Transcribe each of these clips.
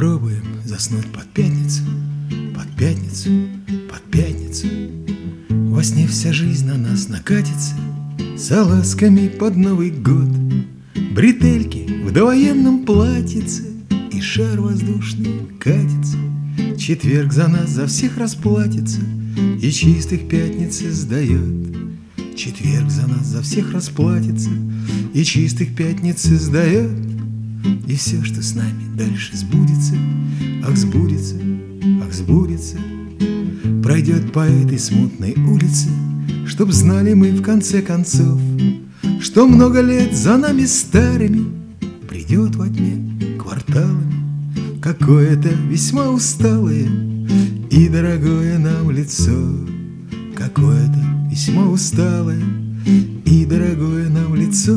Попробуем заснуть под пятницу, под пятницу, под пятницу. Во сне вся жизнь на нас накатится салазками под Новый год. Бретельки в довоенном платьице и шар воздушный катится. Четверг за нас за всех расплатится и чистых пятницы сдает. Четверг за нас за всех расплатится и чистых пятницы сдает. И все, что с нами дальше сбудется, ах, сбудется, ах, сбудется. Пройдет по этой смутной улице, чтоб знали мы в конце концов, что много лет за нами старыми придет во тьме кварталами какое-то весьма усталое и дорогое нам лицо. Какое-то весьма усталое и дорогое нам лицо.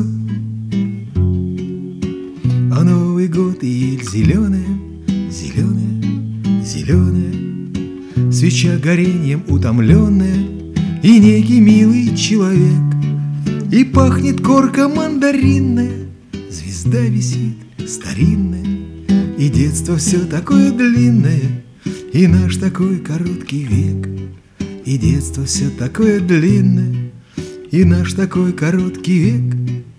А Новый год и ель зеленая, зеленая, зеленая, свеча горением утомленная, и некий милый человек, и пахнет корка мандаринная, звезда висит старинная, и детство все такое длинное, и наш такой короткий век. И детство все такое длинное, и наш такой короткий век.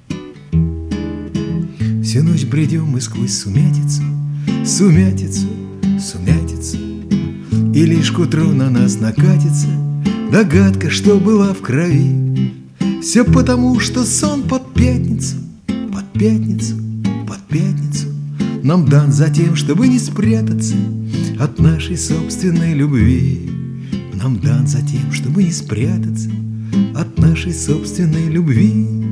Всю ночь бредем мы сквозь сумятицу, сумятицу, сумятицу, и лишь к утру на нас накатится догадка, что была в крови. Все потому, что сон под пятницу, под пятницу, под пятницу нам дан за тем, чтобы не спрятаться от нашей собственной любви. Нам дан за тем, чтобы не спрятаться от нашей собственной любви.